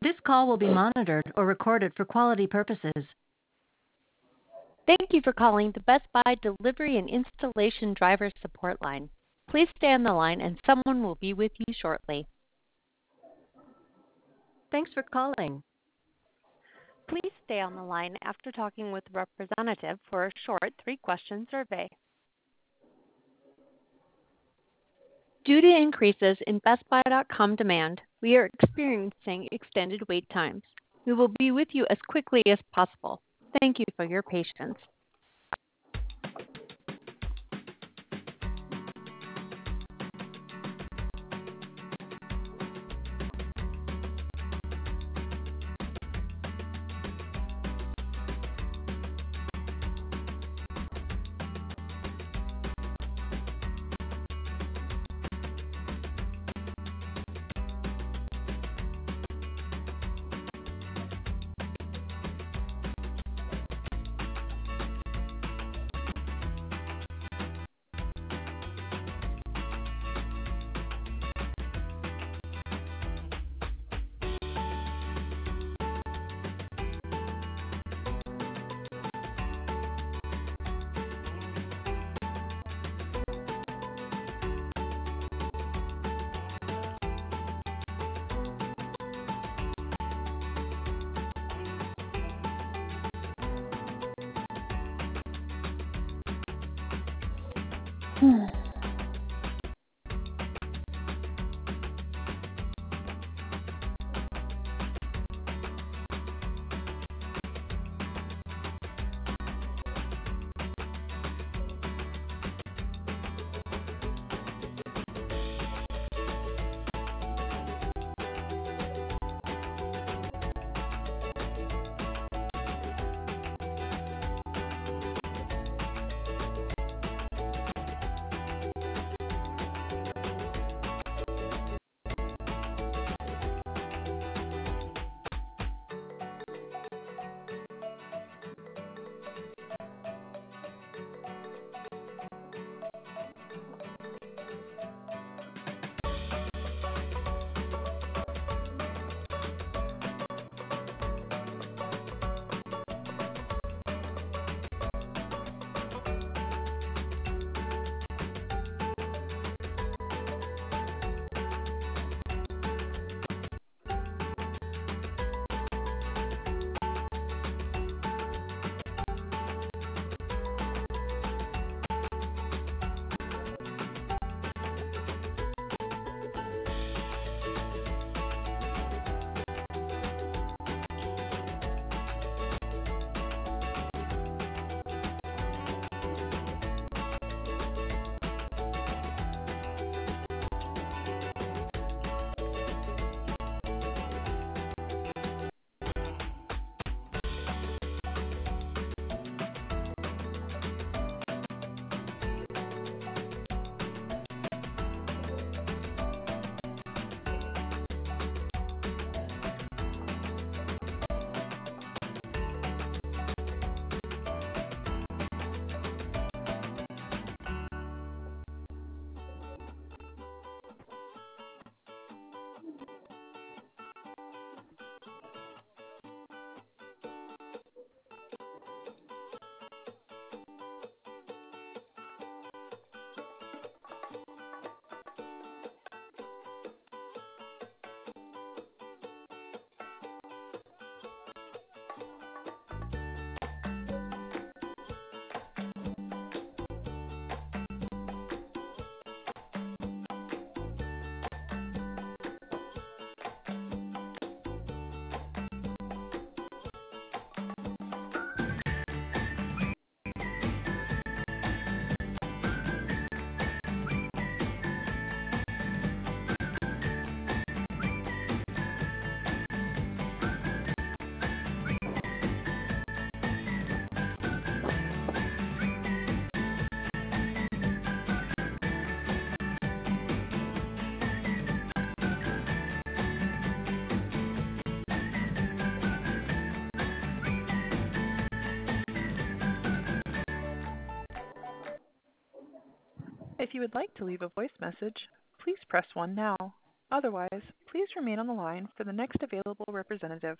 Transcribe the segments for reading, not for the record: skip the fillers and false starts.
This call will be monitored or recorded for quality purposes. Thank you for calling the Best Buy Delivery and Installation Driver Support Line. Please stay on the line and someone will be with you shortly. Thanks for calling. Please stay on the line after talking with a representative for a short 3-question survey. Due to increases in BestBuy.com demand, we are experiencing extended wait times. We will be with you as quickly as possible. Thank you for your patience. If you would like to leave a voice message, please press 1 now. Otherwise, please remain on the line for the next available representative.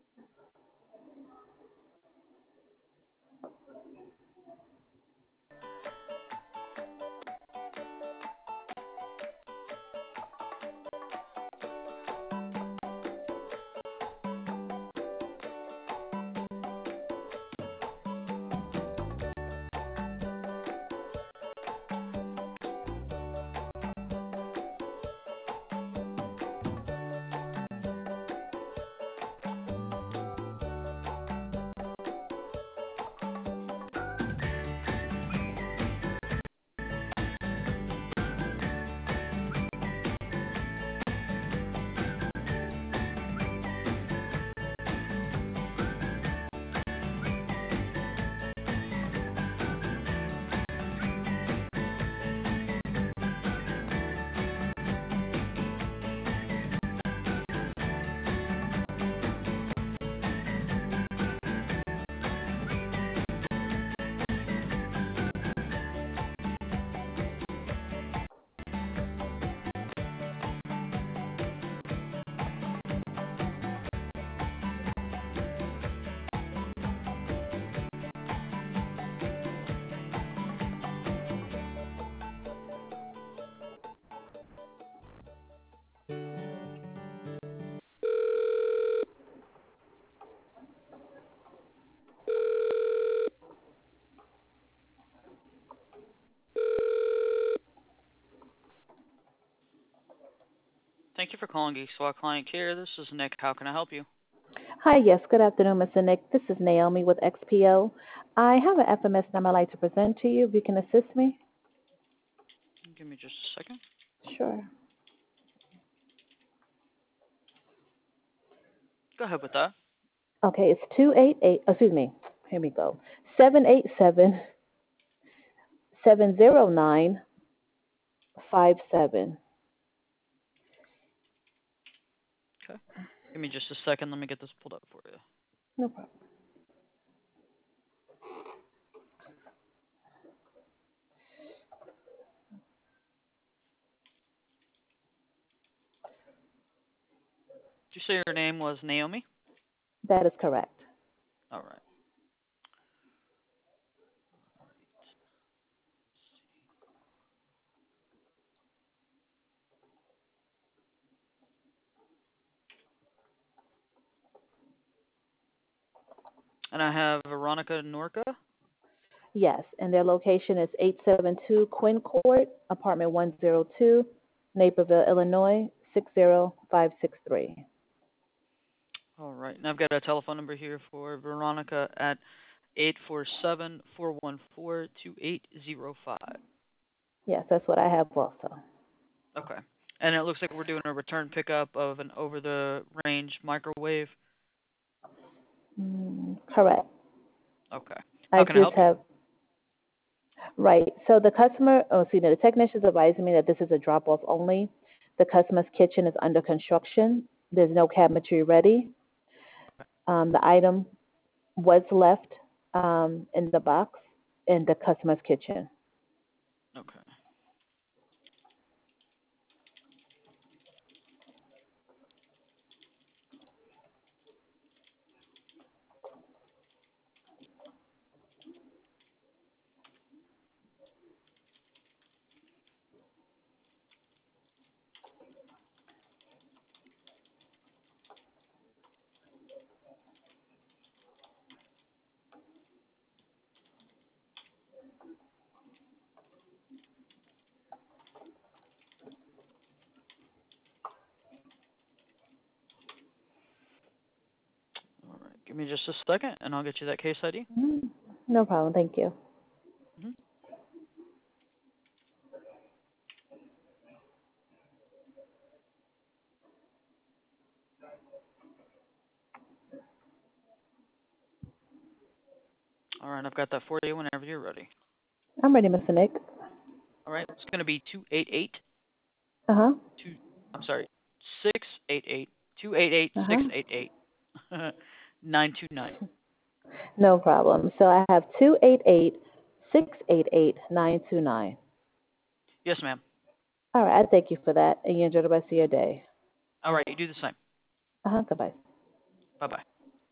Thank you for calling Geek Squad Client Care. This is Nick. How can I help you? Hi, yes, good afternoon, Mr. Nick. This is Naomi with XPO. I have an FMS number I'd like to present to you. If you can assist me? Give me just a second. Sure. Go ahead with that. Okay, it's 288, excuse me, here we go. 787-709-57. Okay. Give me just a second. Let me get this pulled up for you. No problem. Did you say your name was Naomi? That is correct. All right. And I have Veronica Norca. Yes, and their location is 872 Quinn Court, apartment 102, Naperville, Illinois, 60563. All right. And I've got a telephone number here for Veronica at 847-414-2805. Yes, that's what I have also. Okay. And it looks like we're doing a return pickup of an over-the-range microwave. Correct. Okay. How can I help you? Right. So the the technician's advising me that this is a drop-off only. The customer's kitchen is under construction. There's no cabinetry ready. The item was left in the box in the customer's kitchen. Okay. All right. Give me just a second, and I'll get you that case ID. No problem. Thank you. Mm-hmm. All right. I've got that for you whenever you're ready. I'm ready, Mr. Nick. All right. It's going to be 288. Uh-huh. I'm sorry. 688. 288 688 929. No problem. So I have 288-688-929. Yes, ma'am. All right. I thank you for that, and you enjoy the rest of your day. All right, you do the same. Goodbye. Bye-bye.